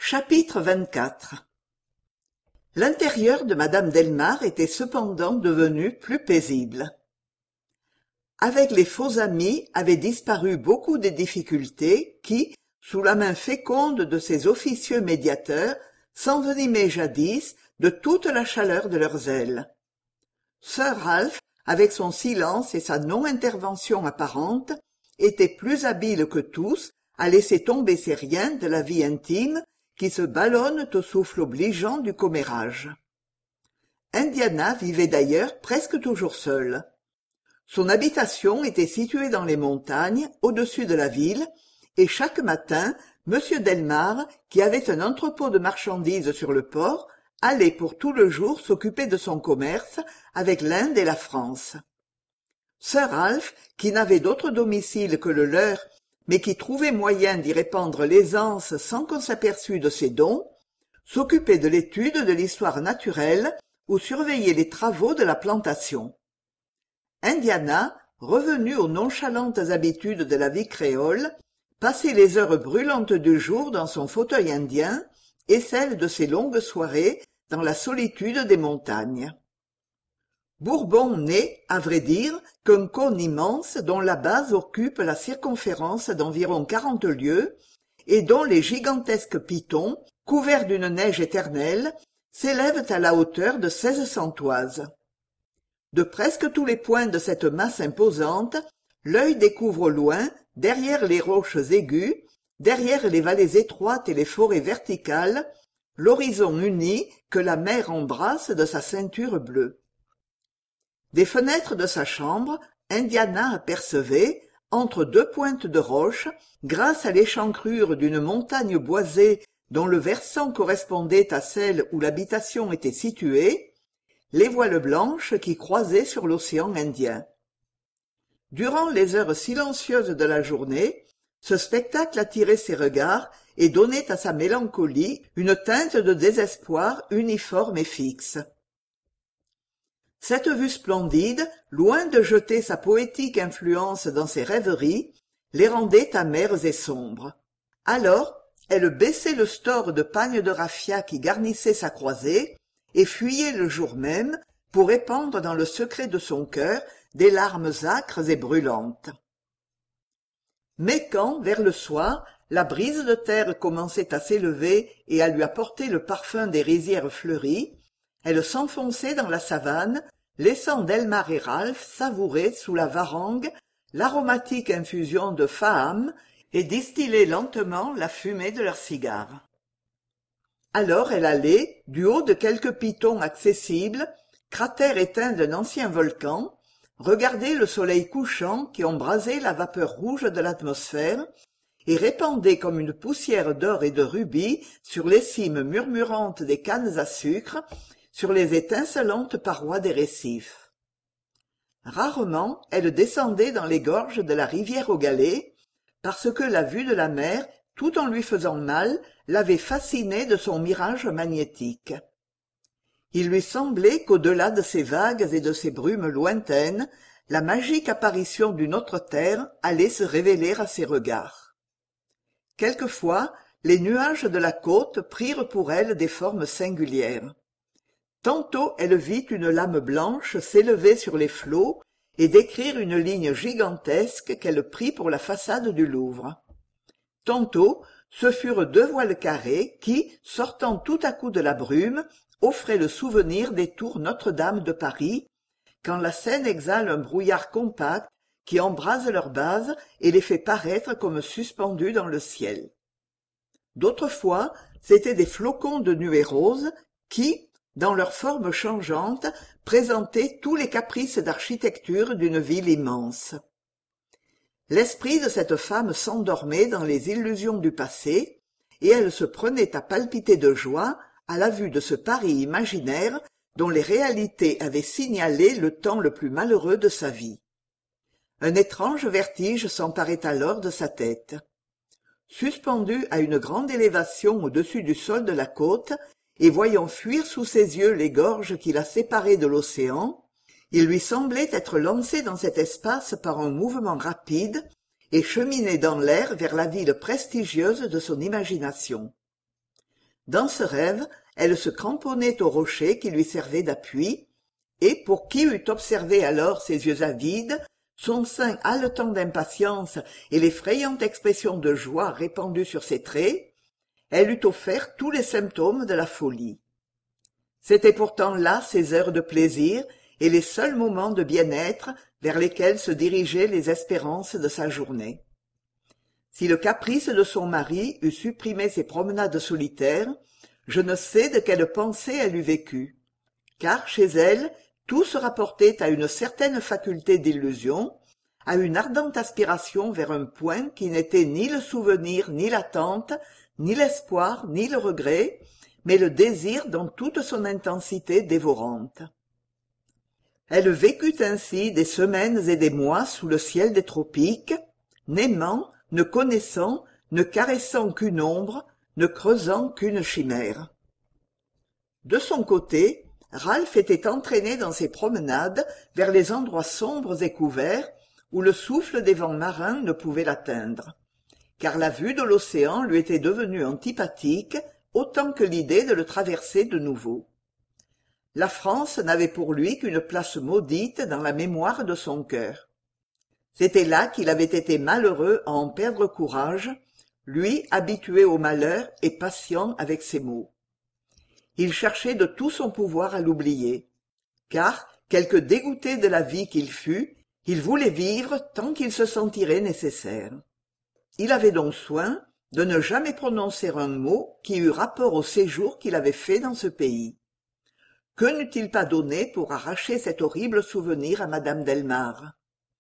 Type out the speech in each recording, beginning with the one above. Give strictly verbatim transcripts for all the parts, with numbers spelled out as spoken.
Chapitre vingt-quatre. L'intérieur de madame Delmare était cependant devenu plus paisible. Avec les faux amis avaient disparu beaucoup des difficultés qui, sous la main féconde de ces officieux médiateurs, s'envenimaient jadis de toute la chaleur de leurs ailes. Sir Ralph, avec son silence et sa non-intervention apparente, était plus habile que tous à laisser tomber ces riens de la vie intime qui se ballonnent au souffle obligeant du commérage. Indiana vivait d'ailleurs presque toujours seule. Son habitation était située dans les montagnes, au-dessus de la ville, et chaque matin, M. Delmare, qui avait un entrepôt de marchandises sur le port, allait pour tout le jour s'occuper de son commerce avec l'Inde et la France. Sir Ralph, qui n'avait d'autre domicile que le leur, mais qui trouvait moyen d'y répandre l'aisance sans qu'on s'aperçût de ses dons, s'occupait de l'étude de l'histoire naturelle ou surveillait les travaux de la plantation. Indiana, revenue aux nonchalantes habitudes de la vie créole, passait les heures brûlantes du jour dans son fauteuil indien et celles de ses longues soirées dans la solitude des montagnes. Bourbon n'est, à vrai dire, qu'un cône immense dont la base occupe la circonférence d'environ quarante lieues et dont les gigantesques pitons, couverts d'une neige éternelle, s'élèvent à la hauteur de seize cents toises. De presque tous les points de cette masse imposante, l'œil découvre au loin, derrière les roches aiguës, derrière les vallées étroites et les forêts verticales, l'horizon uni que la mer embrasse de sa ceinture bleue. Des fenêtres de sa chambre, Indiana apercevait, entre deux pointes de roche, grâce à l'échancrure d'une montagne boisée dont le versant correspondait à celle où l'habitation était située, les voiles blanches qui croisaient sur l'océan Indien. Durant les heures silencieuses de la journée, ce spectacle attirait ses regards et donnait à sa mélancolie une teinte de désespoir uniforme et fixe. Cette vue splendide, loin de jeter sa poétique influence dans ses rêveries, les rendait amères et sombres. Alors, elle baissait le store de pagnes de raffia qui garnissait sa croisée et fuyait le jour même pour répandre dans le secret de son cœur des larmes âcres et brûlantes. Mais quand, vers le soir, la brise de terre commençait à s'élever et à lui apporter le parfum des rizières fleuries, elle s'enfonçait dans la savane, laissant Delmare et Ralph savourer sous la varangue l'aromatique infusion de faham et distiller lentement la fumée de leurs cigares. Alors elle allait, du haut de quelques pitons accessibles, cratère éteint d'un ancien volcan, regarder le soleil couchant qui embrasait la vapeur rouge de l'atmosphère et répandait comme une poussière d'or et de rubis sur les cimes murmurantes des cannes à sucre, sur les étincelantes parois des récifs. Rarement elle descendait dans les gorges de la rivière aux galets, parce que la vue de la mer, tout en lui faisant mal, l'avait fascinée de son mirage magnétique. Il lui semblait qu'au-delà de ces vagues et de ces brumes lointaines, la magique apparition d'une autre terre allait se révéler à ses regards. Quelquefois, les nuages de la côte prirent pour elle des formes singulières. Tantôt elle vit une lame blanche s'élever sur les flots et décrire une ligne gigantesque qu'elle prit pour la façade du Louvre. Tantôt, ce furent deux voiles carrées qui, sortant tout à coup de la brume, offraient le souvenir des tours Notre-Dame de Paris, quand la Seine exhale un brouillard compact qui embrase leur base et les fait paraître comme suspendus dans le ciel. D'autres fois, c'étaient des flocons de nuées roses qui, dans leurs formes changeantes, présentaient tous les caprices d'architecture d'une ville immense. L'esprit de cette femme s'endormait dans les illusions du passé, et elle se prenait à palpiter de joie à la vue de ce Paris imaginaire dont les réalités avaient signalé le temps le plus malheureux de sa vie. Un étrange vertige s'emparait alors de sa tête. Suspendu à une grande élévation au-dessus du sol de la côte, et voyant fuir sous ses yeux les gorges qui la séparaient de l'océan, il lui semblait être lancé dans cet espace par un mouvement rapide et cheminer dans l'air vers la ville prestigieuse de son imagination. Dans ce rêve, elle se cramponnait au rocher qui lui servait d'appui, et pour qui eût observé alors ses yeux avides, son sein haletant d'impatience et l'effrayante expression de joie répandue sur ses traits, elle eût offert tous les symptômes de la folie. C'étaient pourtant là ses heures de plaisir et les seuls moments de bien-être vers lesquels se dirigeaient les espérances de sa journée. Si le caprice de son mari eût supprimé ses promenades solitaires, je ne sais de quelle pensée elle eût vécu, car chez elle tout se rapportait à une certaine faculté d'illusion, à une ardente aspiration vers un point qui n'était ni le souvenir ni l'attente, ni l'espoir ni le regret, mais le désir dans toute son intensité dévorante. Elle vécut ainsi des semaines et des mois sous le ciel des tropiques, n'aimant, ne connaissant, ne caressant qu'une ombre, ne creusant qu'une chimère. De son côté, Ralph était entraîné dans ses promenades vers les endroits sombres et couverts où le souffle des vents marins ne pouvait l'atteindre, car la vue de l'océan lui était devenue antipathique autant que l'idée de le traverser de nouveau. La France n'avait pour lui qu'une place maudite dans la mémoire de son cœur. C'était là qu'il avait été malheureux à en perdre courage, lui habitué au malheur et patient avec ses maux. Il cherchait de tout son pouvoir à l'oublier, car, quelque dégoûté de la vie qu'il fût, il voulait vivre tant qu'il se sentirait nécessaire. Il avait donc soin de ne jamais prononcer un mot qui eût rapport au séjour qu'il avait fait dans ce pays. Que n'eût-il pas donné pour arracher cet horrible souvenir à madame Delmare?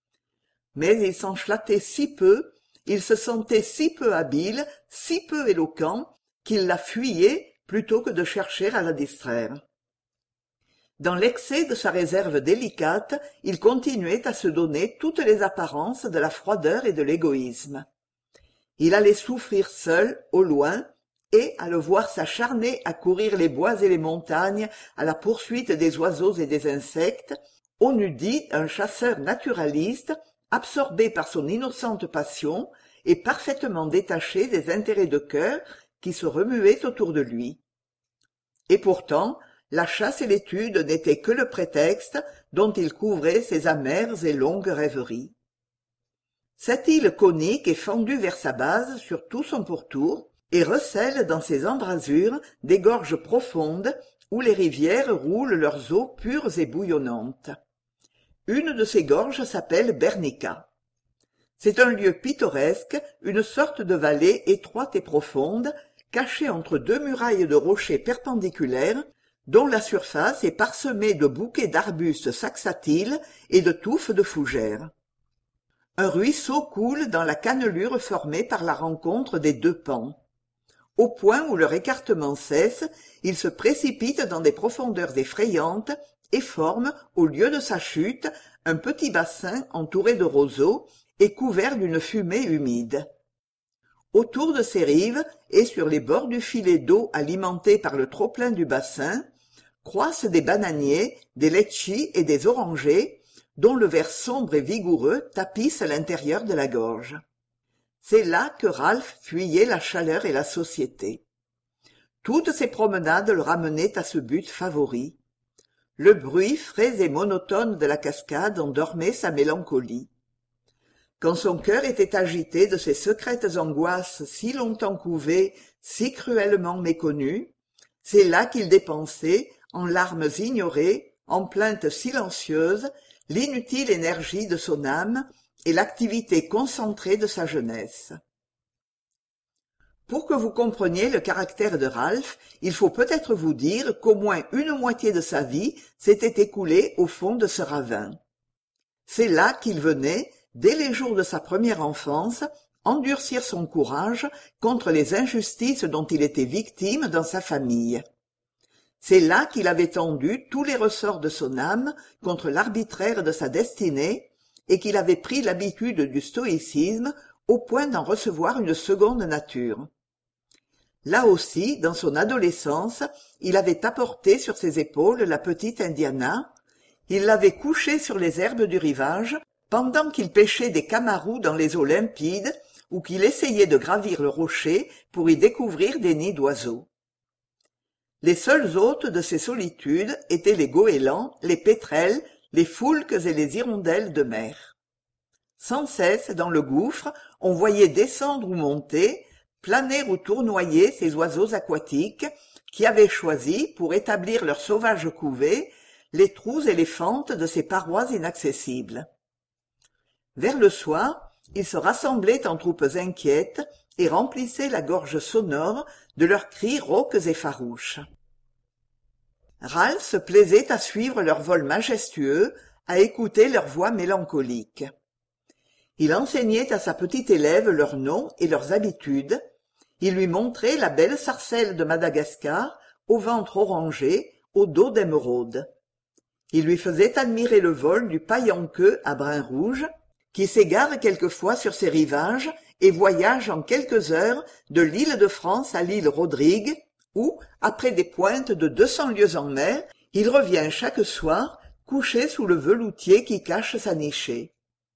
Mais il s'en flattait si peu, il se sentait si peu habile, si peu éloquent, qu'il la fuyait plutôt que de chercher à la distraire. Dans l'excès de sa réserve délicate, il continuait à se donner toutes les apparences de la froideur et de l'égoïsme. Il allait souffrir seul, au loin, et, à le voir s'acharner à courir les bois et les montagnes à la poursuite des oiseaux et des insectes, on eût dit un chasseur naturaliste, absorbé par son innocente passion et parfaitement détaché des intérêts de cœur qui se remuaient autour de lui. Et pourtant, la chasse et l'étude n'étaient que le prétexte dont il couvrait ses amères et longues rêveries. Cette île conique est fendue vers sa base sur tout son pourtour et recèle dans ses embrasures des gorges profondes où les rivières roulent leurs eaux pures et bouillonnantes. Une de ces gorges s'appelle Bernica. C'est un lieu pittoresque, une sorte de vallée étroite et profonde, cachée entre deux murailles de rochers perpendiculaires, dont la surface est parsemée de bouquets d'arbustes saxatiles et de touffes de fougères. Un ruisseau coule dans la cannelure formée par la rencontre des deux pans. Au point où leur écartement cesse, il se précipite dans des profondeurs effrayantes et forme, au lieu de sa chute, un petit bassin entouré de roseaux et couvert d'une fumée humide. Autour de ces rives et sur les bords du filet d'eau alimenté par le trop-plein du bassin, croissent des bananiers, des litchis et des orangers, dont le vert sombre et vigoureux tapisse l'intérieur de la gorge. C'est là que Ralph fuyait la chaleur et la société. Toutes ses promenades le ramenaient à ce but favori. Le bruit frais et monotone de la cascade endormait sa mélancolie. Quand son cœur était agité de ces secrètes angoisses si longtemps couvées, si cruellement méconnues, c'est là qu'il dépensait, en larmes ignorées, en plaintes silencieuses, l'inutile énergie de son âme et l'activité concentrée de sa jeunesse. Pour que vous compreniez le caractère de Ralph, il faut peut-être vous dire qu'au moins une moitié de sa vie s'était écoulée au fond de ce ravin. C'est là qu'il venait, dès les jours de sa première enfance, endurcir son courage contre les injustices dont il était victime dans sa famille. C'est là qu'il avait tendu tous les ressorts de son âme contre l'arbitraire de sa destinée et qu'il avait pris l'habitude du stoïcisme au point d'en recevoir une seconde nature. Là aussi, dans son adolescence, il avait apporté sur ses épaules la petite Indiana, il l'avait couchée sur les herbes du rivage, pendant qu'il pêchait des camarous dans les eaux limpides ou qu'il essayait de gravir le rocher pour y découvrir des nids d'oiseaux. Les seuls hôtes de ces solitudes étaient les goélands, les pétrels, les foulques et les hirondelles de mer. Sans cesse, dans le gouffre, on voyait descendre ou monter, planer ou tournoyer ces oiseaux aquatiques qui avaient choisi, pour établir leur sauvage couvée, les trous et les fentes de ces parois inaccessibles. Vers le soir, ils se rassemblaient en troupes inquiètes et remplissaient la gorge sonore de leurs cris rauques et farouches. Ralph se plaisait à suivre leur vol majestueux, à écouter leurs voix mélancoliques. Il enseignait à sa petite élève leurs noms et leurs habitudes, il lui montrait la belle sarcelle de Madagascar, au ventre orangé, au dos d'émeraude. Il lui faisait admirer le vol du paillenqueux à brun rouge, qui s'égare quelquefois sur ses rivages et voyage en quelques heures de l'île de France à l'île Rodrigue, où, après des pointes de deux cents lieues en mer, il revient chaque soir couché sous le veloutier qui cache sa nichée.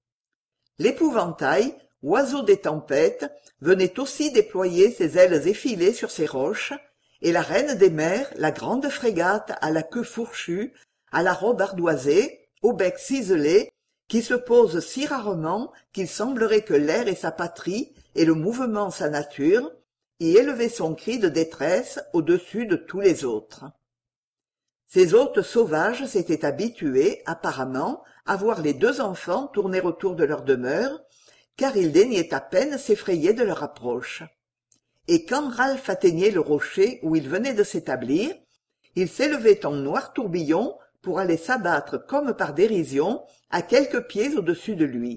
L'épouvantail, oiseau des tempêtes, venait aussi déployer ses ailes effilées sur ces roches, et la reine des mers, la grande frégate à la queue fourchue, à la robe ardoisée, au bec ciselé, qui se pose si rarement qu'il semblerait que l'air est sa patrie et le mouvement sa nature, y élevait son cri de détresse au-dessus de tous les autres. Ces hôtes sauvages s'étaient habitués, apparemment, à voir les deux enfants tourner autour de leur demeure, car ils daignaient à peine s'effrayer de leur approche. Et quand Ralph atteignait le rocher où il venait de s'établir, il s'élevait en noir tourbillon pour aller s'abattre comme par dérision à quelques pieds au-dessus de lui.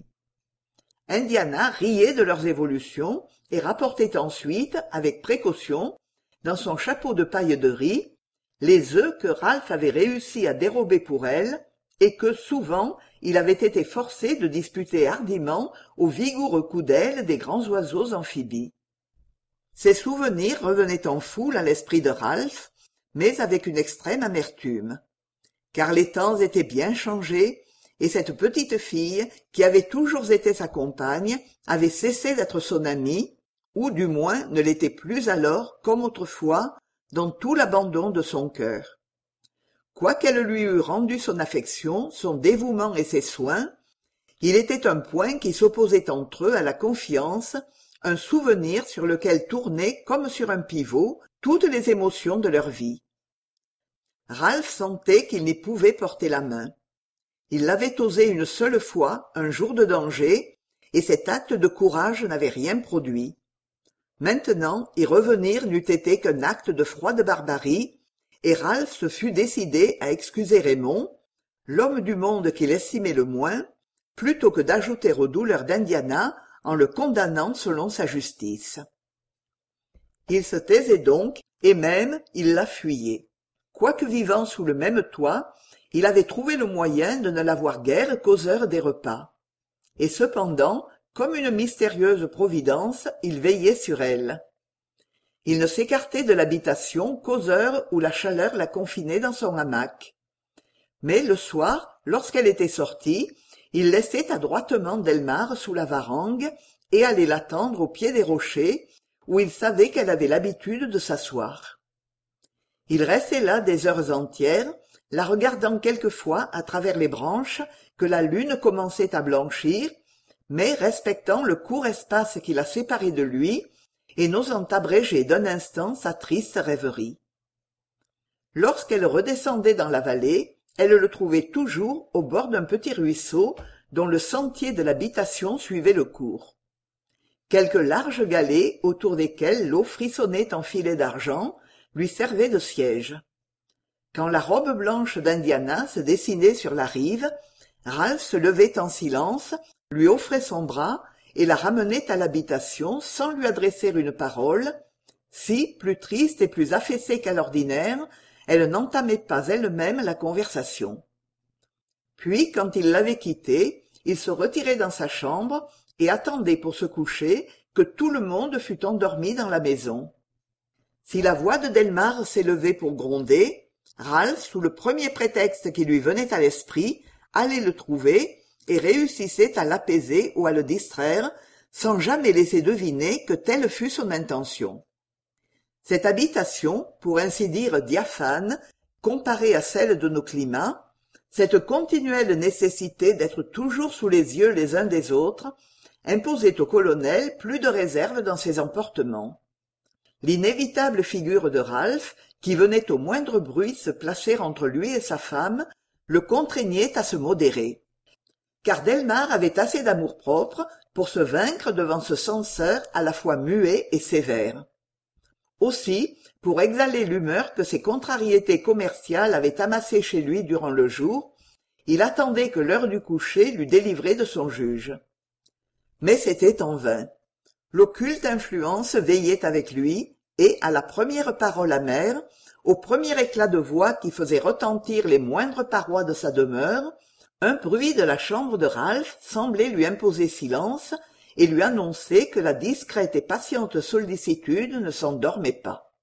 Indiana riait de leurs évolutions et rapportait ensuite, avec précaution, dans son chapeau de paille de riz, les œufs que Ralph avait réussi à dérober pour elle et que, souvent, il avait été forcé de disputer hardiment aux vigoureux coups d'aile des grands oiseaux amphibies. Ces souvenirs revenaient en foule à l'esprit de Ralph, mais avec une extrême amertume. Car les temps étaient bien changés, et cette petite fille, qui avait toujours été sa compagne, avait cessé d'être son amie, ou du moins ne l'était plus alors, comme autrefois, dans tout l'abandon de son cœur. Quoiqu'elle lui eût rendu son affection, son dévouement et ses soins, il était un point qui s'opposait entre eux à la confiance, un souvenir sur lequel tournaient, comme sur un pivot, toutes les émotions de leur vie. Ralph sentait qu'il n'y pouvait porter la main. Il l'avait osé une seule fois, un jour de danger, et cet acte de courage n'avait rien produit. Maintenant, y revenir n'eût été qu'un acte de froide barbarie, et Ralph se fut décidé à excuser Raymond, l'homme du monde qu'il estimait le moins, plutôt que d'ajouter aux douleurs d'Indiana en le condamnant selon sa justice. Il se taisait donc, et même il la fuyait. Quoique vivant sous le même toit, il avait trouvé le moyen de ne la voir guère qu'aux heures des repas. Et cependant, comme une mystérieuse providence, il veillait sur elle. Il ne s'écartait de l'habitation qu'aux heures où la chaleur la confinait dans son hamac. Mais le soir, lorsqu'elle était sortie, il laissait adroitement Delmare sous la varangue et allait l'attendre au pied des rochers, où il savait qu'elle avait l'habitude de s'asseoir. Il restait là des heures entières, la regardant quelquefois à travers les branches que la lune commençait à blanchir, mais respectant le court espace qui la séparait de lui et n'osant abréger d'un instant sa triste rêverie. Lorsqu'elle redescendait dans la vallée, elle le trouvait toujours au bord d'un petit ruisseau dont le sentier de l'habitation suivait le cours. Quelques larges galets autour desquels l'eau frissonnait en filets d'argent lui servaient de siège. Quand la robe blanche d'Indiana se dessinait sur la rive, Ralph se levait en silence, lui offrait son bras et la ramenait à l'habitation sans lui adresser une parole, si, plus triste et plus affaissée qu'à l'ordinaire, elle n'entamait pas elle-même la conversation. Puis, quand il l'avait quittée, il se retirait dans sa chambre et attendait pour se coucher que tout le monde fût endormi dans la maison. Si la voix de Delmare s'élevait pour gronder, Ralph, sous le premier prétexte qui lui venait à l'esprit, allait le trouver et réussissait à l'apaiser ou à le distraire, sans jamais laisser deviner que telle fût son intention. Cette habitation, pour ainsi dire diaphane, comparée à celle de nos climats, cette continuelle nécessité d'être toujours sous les yeux les uns des autres, imposait au colonel plus de réserve dans ses emportements. L'inévitable figure de Ralph, qui venait au moindre bruit se placer entre lui et sa femme, le contraignait à se modérer. Car Delmar avait assez d'amour-propre pour se vaincre devant ce censeur à la fois muet et sévère. Aussi, pour exhaler l'humeur que ses contrariétés commerciales avaient amassée chez lui durant le jour, il attendait que l'heure du coucher l'eût délivré de son juge. Mais c'était en vain. L'occulte influence veillait avec lui, et, à la première parole amère, au premier éclat de voix qui faisait retentir les moindres parois de sa demeure, un bruit de la chambre de Ralph semblait lui imposer silence et lui annoncer que la discrète et patiente sollicitude ne s'endormait pas.